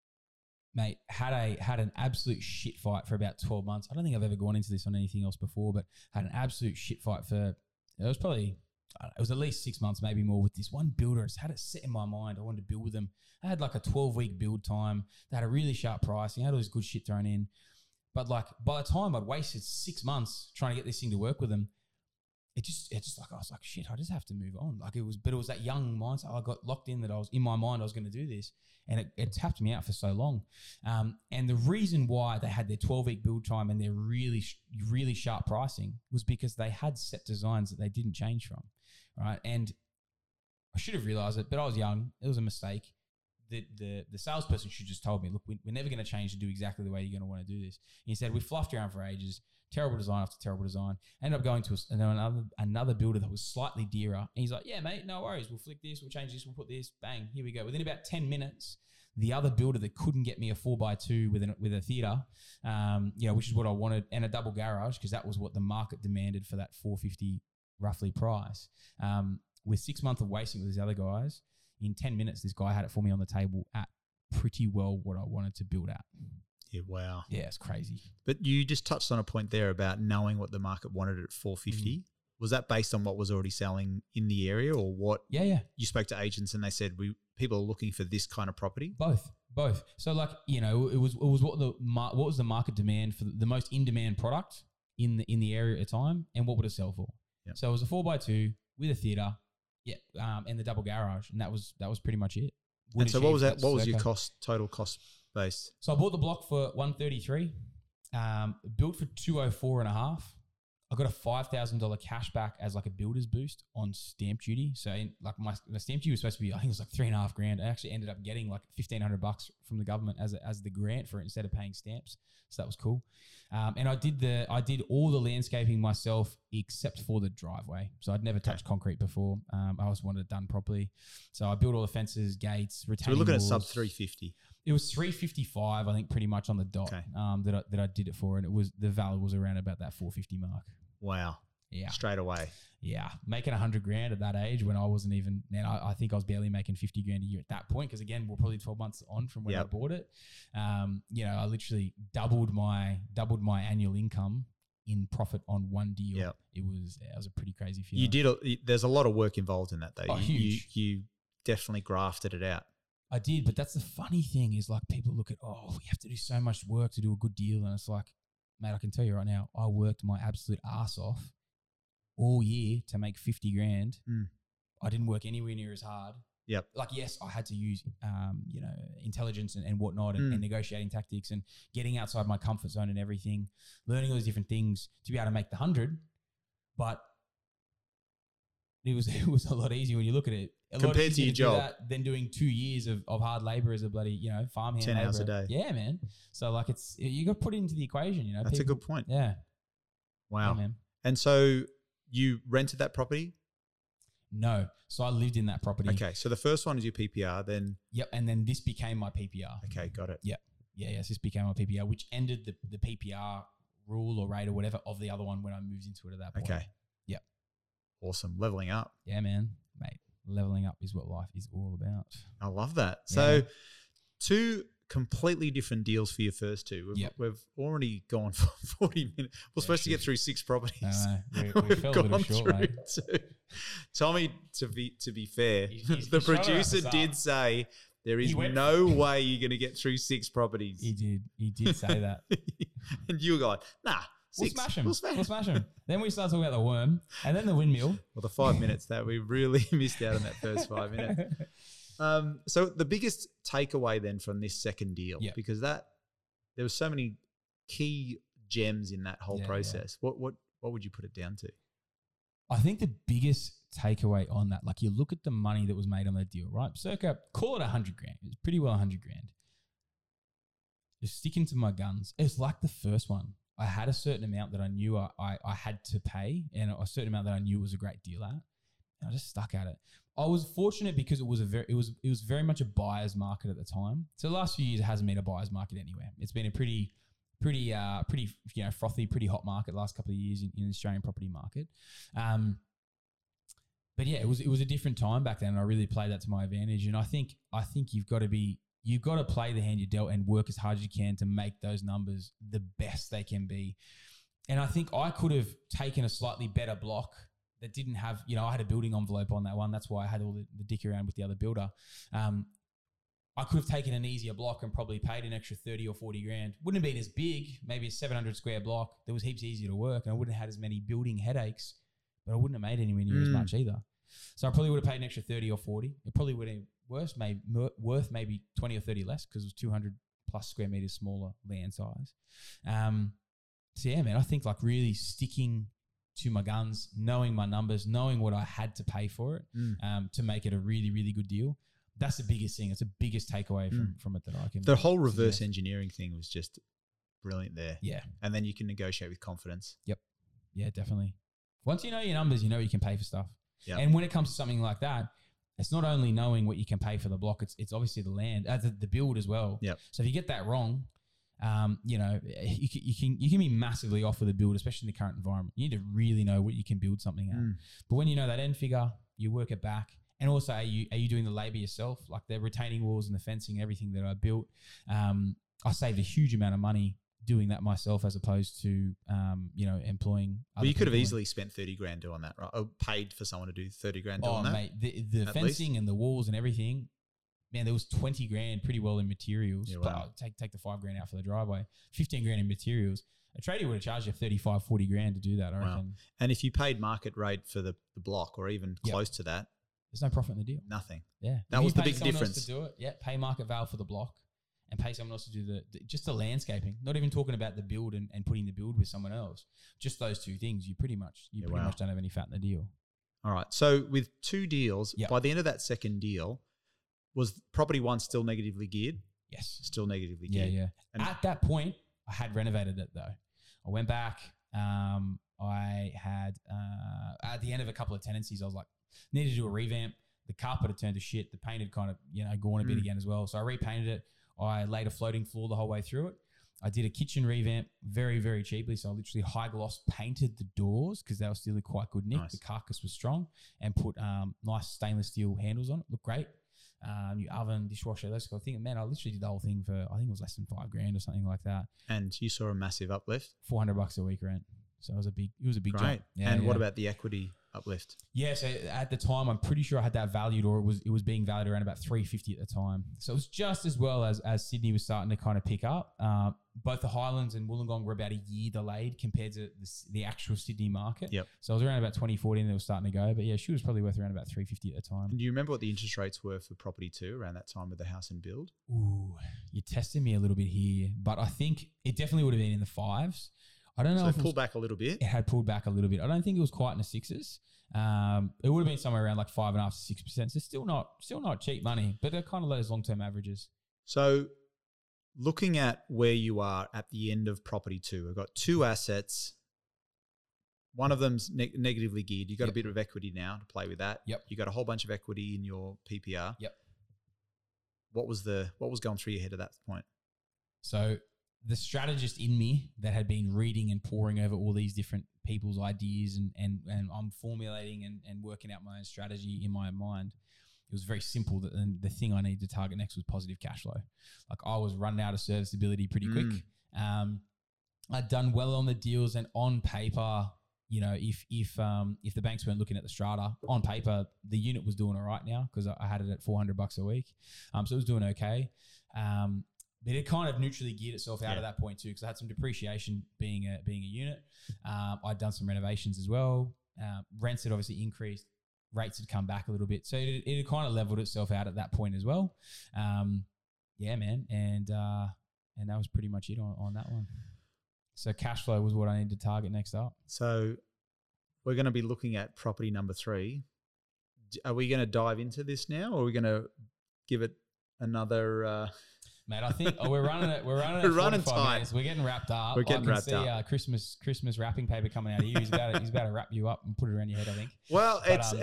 mate, had an absolute shit fight for about 12 months. I don't think I've ever gone into this on anything else before, but had an absolute shit fight for, it was at least 6 months, maybe more, with this one builder. I just had it set in my mind. I wanted to build with them. I had like a 12-week build time. They had a really sharp pricing. I had all this good shit thrown in. But like by the time I'd wasted 6 months trying to get this thing to work with them, it just like, I was like, shit, I just have to move on. Like it was that young mindset. I got locked in that I was in my mind, I was going to do this. And it tapped me out for so long. And the reason why they had their 12-week build time and their really, really sharp pricing was because they had set designs that they didn't change from, right? And I should have realized it, but I was young. It was a mistake. The salesperson should just told me, look, we're never going to change to do exactly the way you're going to want to do this. And he said, we fluffed around for ages, terrible design after terrible design. Ended up going to another builder that was slightly dearer. And he's like, yeah, mate, no worries. We'll flick this, we'll change this, we'll put this, bang, here we go. Within about 10 minutes, the other builder that couldn't get me a 4x2 with a theatre, which is what I wanted, and a double garage, because that was what the market demanded for that $450 roughly price. With 6 months of wasting with these other guys, in 10 minutes, this guy had it for me on the table at pretty well what I wanted to build at. Yeah, wow. Yeah, it's crazy. But you just touched on a point there about knowing what the market wanted at 450. Was that based on what was already selling in the area, or what? Yeah. You spoke to agents and they said people are looking for this kind of property. Both. So like, you know, it was what was the market demand for the most in demand product in the area at the time, and what would it sell for? Yep. So it was a 4x2 with a theatre. Yeah, and the double garage, and that was pretty much it. And so what was that? What was your total cost base? So I bought the block for 133, built for 204.5. I got a $5,000 cash back as like a builder's boost on stamp duty. So my stamp duty was supposed to be, I think it was like $3,500. I actually ended up getting like $1,500 from the government as the grant for it instead of paying stamps. So that was cool. And I did all the landscaping myself except for the driveway. So I'd never touched concrete before. I always wanted it done properly. So I built all the fences, gates, retaining walls. So we're looking at sub 350. It was 355, I think, pretty much on the dot. Okay. That I did it for, and the value was around about that 450 mark. Wow. Yeah. Straight away. Yeah. Making $100,000 at that age when I wasn't even, man, I think I was barely making $50,000 a year at that point. Cause again, we're probably 12 months on from when I bought it. I literally doubled my annual income in profit on one deal. Yep. It was a pretty crazy feeling. There's a lot of work involved in that though. Huge. You definitely grafted it out. I did, but that's the funny thing is like people look at, we have to do so much work to do a good deal. And it's like, mate, I can tell you right now, I worked my absolute ass off all year to make $50,000. I didn't work anywhere near as hard. Yep. Like, yes, I had to use, intelligence and whatnot and negotiating tactics and getting outside my comfort zone and everything, learning all these different things to be able to make the 100. But it was a lot easier when you look at it. Compared to your job. Than doing 2 years of hard labor as a bloody, farmhand. 10 hours a day. Yeah, man. So like you got to put it into the equation, That's a good point. Yeah. Wow. Yeah, man. And so you rented that property? No. So I lived in that property. Okay. So the first one is your PPR, then? Yep. And then this became my PPR. Okay. Got it. Yep. Yeah. Yes. This became my PPR, which ended the PPR rule or rate or whatever of the other one when I moved into it at that point. Okay. Yep. Awesome. Leveling up. Yeah, man. Mate, leveling up is what life is all about. I love that. So 2 completely different deals for your first 2. We've already gone for 40 minutes. We're supposed to get through 6 properties. No, we fell a little short, mate. Tommy, to be fair, the showed producer us did up. say there is no way you're going to get through 6 properties. He did say that. And you were like, nah, 6. We'll smash him. We'll smash him. Then we start talking about the worm and then the windmill. Well, the 5 minutes that we really missed out on that first 5 minutes. So the biggest takeaway then from this second deal, because there was so many key gems in that whole process. What would you put it down to? I think the biggest takeaway on that, like you look at the money that was made on that deal, right? Circa, call it 100 grand. It's pretty well 100 grand. Just sticking to my guns. It's like the first one. I had a certain amount that I knew I had to pay and a certain amount that I knew was a great deal at. And I just stuck at it. I was fortunate because it was very much a buyer's market at the time. So the last few years it hasn't been a buyer's market anywhere. It's been a pretty frothy, pretty hot market the last couple of years in the Australian property market. But yeah, it was a different time back then, and I really played that to my advantage. And I think you've got to play the hand you're dealt and work as hard as you can to make those numbers the best they can be. And I think I could have taken a slightly better block that didn't have, I had a building envelope on that one. That's why I had all the dick around with the other builder. I could have taken an easier block and probably paid an extra 30 or 40 grand. Wouldn't have been as big, maybe a 700 square block. That was heaps easier to work, and I wouldn't have had as many building headaches, but I wouldn't have made anywhere near as much either. So I probably would have paid an extra 30 or 40. It probably would have been worth maybe 20 or 30 less because it was 200 plus square meters smaller land size. So yeah, man, I think like really sticking to my guns, knowing my numbers, knowing what I had to pay for it to make it a really, really good deal. That's the biggest thing. It's the biggest takeaway from it that I can. The whole reverse engineering thing was just brilliant there. Yeah. And then you can negotiate with confidence. Yep. Yeah, definitely. Once you know your numbers, you know you can pay for stuff. Yep. And when it comes to something like that, it's not only knowing what you can pay for the block, it's obviously the land, the build as well. Yep. So if you get that wrong, you can be massively off with a build, especially in the current environment. You need to really know what you can build something at. But when you know that end figure, you work it back. And also, are you doing the labor yourself? Like the retaining walls and the fencing and everything that I built. I saved a huge amount of money doing that myself as opposed to, employing. Well, you could have easily spent 30 grand doing that, right? Or paid for someone to do 30 grand doing that. Mate, the fencing and the walls and everything, man, there was 20 grand pretty well in materials. Yeah, wow. Take the 5 grand out for the driveway, 15 grand in materials. A tradie would have charged you 35, 40 grand to do that, I reckon. And if you paid market rate for the block or even close to that, there's no profit in the deal. Nothing. Yeah. That was the big difference. To do it, pay market value for the block and pay someone else to do just the landscaping. Not even talking about the build and putting the build with someone else. Just those two things. You pretty much don't have any fat in the deal. All right. So with 2 deals, by the end of that second deal, was property 1 still negatively geared? Yes. Still negatively geared. Yeah. And at that point, I had renovated it though. I went back. I had, at the end of a couple of tenancies, I was like, needed to do a revamp. The carpet had turned to shit. The paint had kind of, gone a bit again as well. So I repainted it. I laid a floating floor the whole way through it. I did a kitchen revamp very, very cheaply. So I literally high gloss painted the doors because they were still quite good nick. Nice. The carcass was strong and put nice stainless steel handles on it. Looked great. New oven, dishwasher, those kind of things. Man, I literally did the whole thing for, I think it was less than 5 grand or something like that. And you saw a massive uplift? $400 a week rent. So it was a big jump. Yeah, and what about the equity uplift? Yeah, so at the time, I'm pretty sure I had that valued, or it was being valued around about $350 at the time. So it was just as well as Sydney was starting to kind of pick up. Both the Highlands and Wollongong were about a year delayed compared to the actual Sydney market. Yep. So it was around about 2014 that was starting to go. But yeah, she was probably worth around about $350 at the time. And do you remember what the interest rates were for property 2 around that time with the house and build? Ooh, you're testing me a little bit here, but I think it definitely would have been in the 5s. I don't know. So it pulled back a little bit. It had pulled back a little bit. I don't think it was quite in the 6s. It would have been somewhere around like 5.5 to 6%. So still not cheap money, but they're kind of those long-term averages. So looking at where you are at the end of property 2, we've got 2 assets. One of them's negatively geared. You've got a bit of equity now to play with that. Yep. You got a whole bunch of equity in your PPR. Yep. What was going through your head at that point? So the strategist in me that had been reading and poring over all these different people's ideas and I'm formulating and working out my own strategy in my mind, it was very simple that the thing I needed to target next was positive cash flow. Like I was running out of serviceability pretty quick. I'd done well on the deals and on paper, you know, if the banks weren't looking at the strata on paper, the unit was doing all right now because I had it at $400 a week, so it was doing okay. But it kind of neutrally geared itself out at that point too, because I had some depreciation being a unit. I'd done some renovations as well. Rents had obviously increased, rates had come back a little bit, so it had kind of leveled itself out at that point as well. Yeah, man, and that was pretty much it on that one. So cash flow was what I needed to target next up. So we're going to be looking at property number 3. Are we going to dive into this now, or are we going to give it another? Mate, I think we're running it. We're running tight. Minutes. We're getting wrapped up. We're getting wrapped up. I can see Christmas wrapping paper coming out of you. He's about to wrap you up and put it around your head, I think. Well,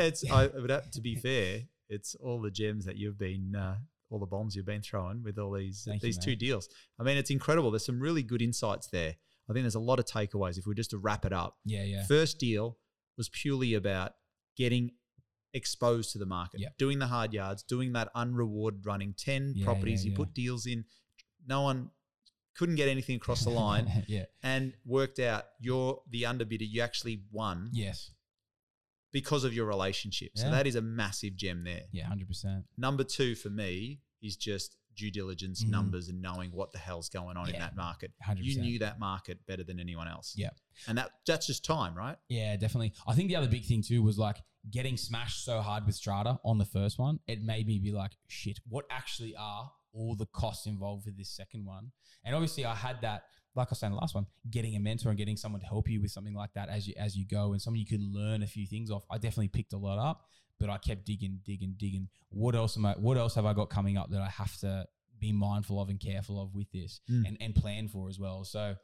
to be fair, it's all the gems that you've been, all the bombs you've been throwing with all these 2 deals. I mean, it's incredible. There's some really good insights there. I think there's a lot of takeaways if we just to wrap it up. Yeah. First deal was purely about getting exposed to the market, doing the hard yards, doing that unrewarded running 10 properties. You put deals in, no one couldn't get anything across the line, and worked out you're the underbidder. You actually won, because of your relationship. So that is a massive gem there. 100%. Number 2 for me is just due diligence, numbers, and knowing what the hell's going on in that market. 100%. You knew that market better than anyone else. Yeah. And that's just time, right? Yeah, definitely. I think the other big thing too was like getting smashed so hard with strata on the first one. It made me be like, shit, what actually are all the costs involved with this second one? And obviously I had that, like I said in the last one, getting a mentor and getting someone to help you with something like that as you go, and someone you can learn a few things off. I definitely picked a lot up, but I kept digging. What else have I got coming up that I have to be mindful of and careful of with this and plan for as well? So,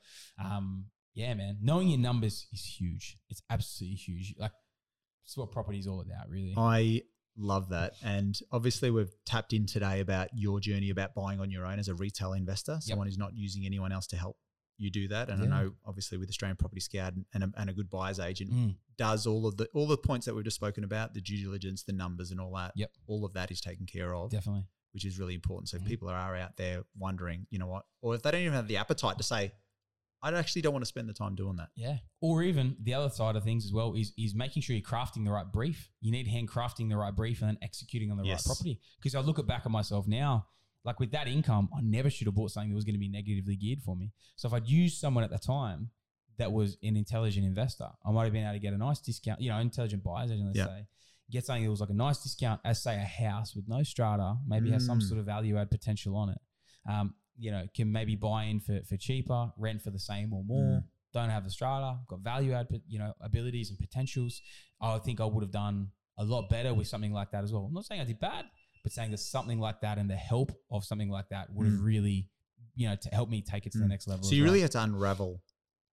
yeah, man, knowing your numbers is huge. It's absolutely huge. Like, it's what property is all about, really. I love that. And obviously we've tapped in today about your journey about buying on your own as a retail investor, someone who's not using anyone else to help you do that. And I know obviously with Australian Property Scout and a good buyer's agent does all the points that we've just spoken about, the due diligence, the numbers and all that. All of that is taken care of. Definitely. Which is really important. So if people are out there wondering, you know what, or if they don't even have the appetite to say, I actually don't want to spend the time doing that. Yeah. Or even the other side of things as well is making sure you're crafting the right brief. You need hand crafting the right brief and then executing on the right property. Because I look back at myself now, like with that income, I never should have bought something that was going to be negatively geared for me. So if I'd used someone at the time that was an intelligent investor, I might have been able to get a nice discount, intelligent buyers, let's say, get something that was like a nice discount as, say, a house with no strata, maybe has some sort of value add potential on it. Can maybe buy in for cheaper, rent for the same or more, don't have the strata, got value add, abilities and potentials. I think I would have done a lot better with something like that as well. I'm not saying I did bad, but saying that something like that and the help of something like that would have really, to help me take it to the next level. So you really had to unravel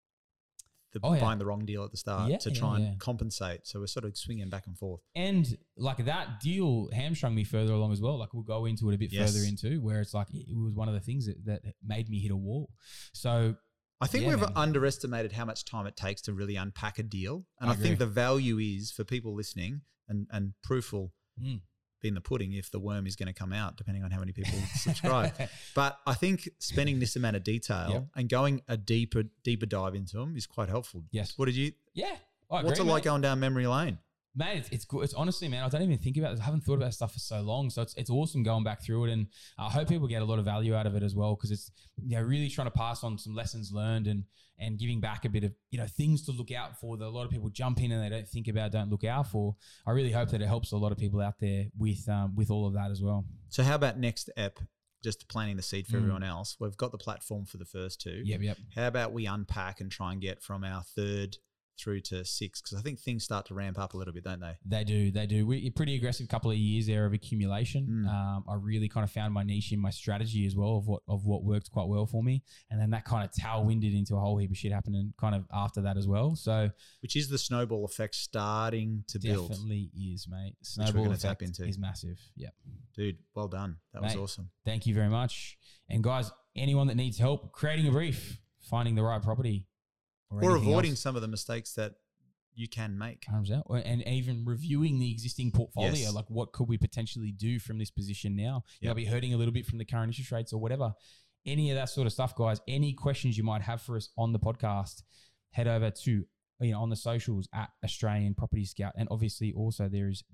buying the wrong deal at the start to try and compensate. So we're sort of swinging back and forth. And like that deal hamstrung me further along as well. Like we'll go into it a bit further into where it's like it was one of the things that made me hit a wall. So I think we've underestimated how much time it takes to really unpack a deal. And I think the value is for people listening and proof will be in the pudding if the worm is going to come out, depending on how many people subscribe. But I think spending this amount of detail and going a deeper dive into them is quite helpful. Yes. What did you? Yeah. What's it like going down memory lane? Man, it's good. It's honestly, man, I don't even think about this. I haven't thought about stuff for so long. So it's awesome going back through it. And I hope people get a lot of value out of it as well, because it's really trying to pass on some lessons learned and giving back a bit of, things to look out for that a lot of people jump in and they don't think about, don't look out for. I really hope that it helps a lot of people out there with all of that as well. So how about next ep, just planting the seed for everyone else? We've got the platform for the first 2. Yep. How about we unpack and try and get from our 3rd through to 6? Because I think things start to ramp up a little bit, don't they? They do. We're pretty aggressive couple of years there of accumulation. I really kind of found my niche in my strategy as well of what worked quite well for me. And then that kind of tailwinded into a whole heap of shit happening kind of after that as well. So, which is the snowball effect starting to build. Definitely is, mate. Snowball effect is massive. Yep. Dude, well done. That was awesome. Thank you very much. And guys, anyone that needs help creating a brief, finding the right property, or avoiding some of the mistakes that you can make. And even reviewing the existing portfolio, like what could we potentially do from this position now? You might be hurting a little bit from the current interest rates or whatever. Any of that sort of stuff, guys. Any questions you might have for us on the podcast, head over to on the socials at Australian Property Scout. And obviously also there is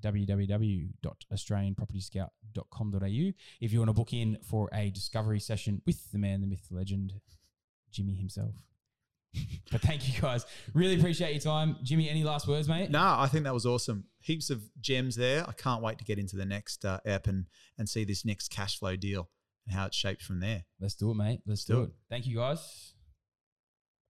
www.australianpropertyscout.com.au if you want to book in for a discovery session with the man, the myth, the legend, Jimmy himself. But thank you guys. Really appreciate your time. Jimmy, any last words, mate? No, I think that was awesome. Heaps of gems there. I can't wait to get into the next app and see this next cash flow deal and how it's shaped from there. Let's do it, mate. Let's do it. Thank you, guys.